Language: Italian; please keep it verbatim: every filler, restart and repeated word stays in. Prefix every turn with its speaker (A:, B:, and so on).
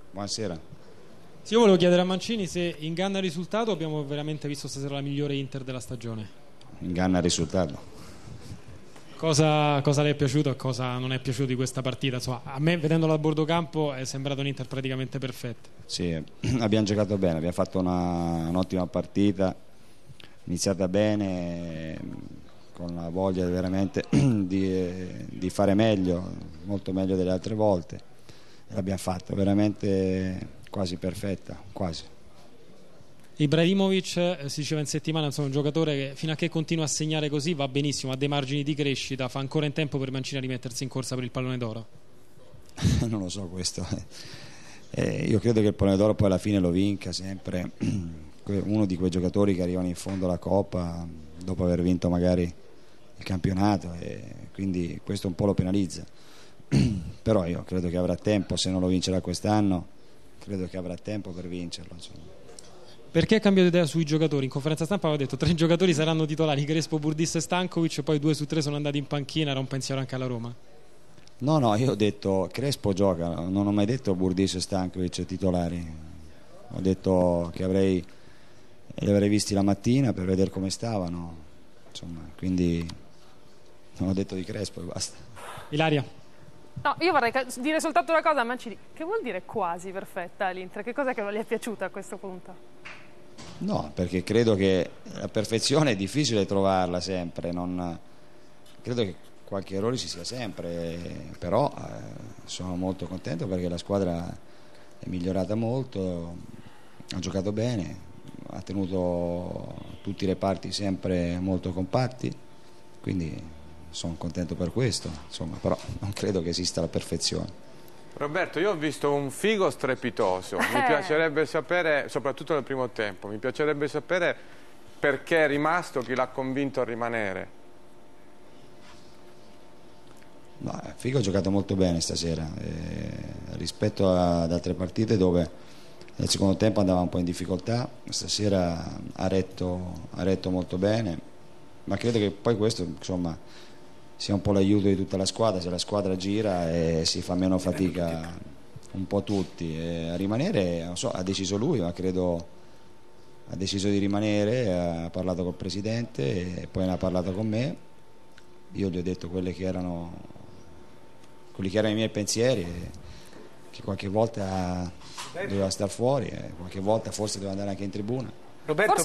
A: buonasera.
B: Sì, io volevo chiedere a Mancini se inganna il risultato o abbiamo veramente visto stasera la migliore Inter della stagione.
A: Inganna il risultato.
B: Cosa, cosa le è piaciuto e cosa non è piaciuto di questa partita? Insomma, a me, vedendola a bordo campo, è sembrato un Inter praticamente perfetto.
A: Sì, abbiamo giocato bene, abbiamo fatto una, un'ottima partita, iniziata bene, con la voglia veramente di, di fare meglio, molto meglio delle altre volte, e l'abbiamo fatto veramente quasi perfetta, quasi.
B: Ibrahimovic, eh, si diceva in settimana, insomma, un giocatore che fino a che continua a segnare così va benissimo, ha dei margini di crescita, fa ancora in tempo per Mancini a rimettersi in corsa per il pallone d'oro?
A: Non lo so questo, eh, io credo che il pallone d'oro poi alla fine lo vinca sempre uno di quei giocatori che arrivano in fondo alla Coppa dopo aver vinto magari il campionato, e quindi questo un po' lo penalizza. Però io credo che avrà tempo, se non lo vincerà quest'anno credo che avrà tempo per vincerlo, insomma.
B: Perché ha cambiato idea sui giocatori? In conferenza stampa aveva detto tre giocatori saranno titolari, Crespo, Burdis e Stankovic, poi due su tre sono andati in panchina, era un pensiero anche alla Roma?
A: No, no, io ho detto Crespo gioca, non ho mai detto Burdis e Stankovic titolari, ho detto che avrei, li avrei visti la mattina per vedere come stavano, insomma, quindi non ho detto di Crespo e basta.
B: Ilaria?
C: No, io vorrei dire soltanto una cosa a Mancini. Che vuol dire quasi perfetta l'Inter? Che cosa che non gli è piaciuta a questo punto?
A: No, perché credo che la perfezione è difficile trovarla sempre, non, credo che qualche errore ci sia sempre, però eh, sono molto contento perché la squadra è migliorata molto, ha giocato bene, ha tenuto tutti i reparti sempre molto compatti, quindi sono contento per questo, insomma, però non credo che esista la perfezione.
D: Roberto, io ho visto un figo strepitoso, mi piacerebbe sapere, soprattutto nel primo tempo, mi piacerebbe sapere perché è rimasto, chi l'ha convinto a rimanere.
A: No, Figo ha giocato molto bene stasera, eh, rispetto ad altre partite dove nel secondo tempo andava un po' in difficoltà, stasera ha retto, ha retto molto bene, ma credo che poi questo, insomma, sia un po' l'aiuto di tutta la squadra, se la squadra gira e si fa meno fatica un po' tutti, e a rimanere, non so, ha deciso lui, ma credo ha deciso di rimanere, ha parlato col presidente e poi ne ha parlato con me, io gli ho detto quelle che erano quelli che erano i miei pensieri, che qualche volta doveva star fuori e qualche volta forse doveva andare anche in tribuna.
E: Roberto,
C: Forse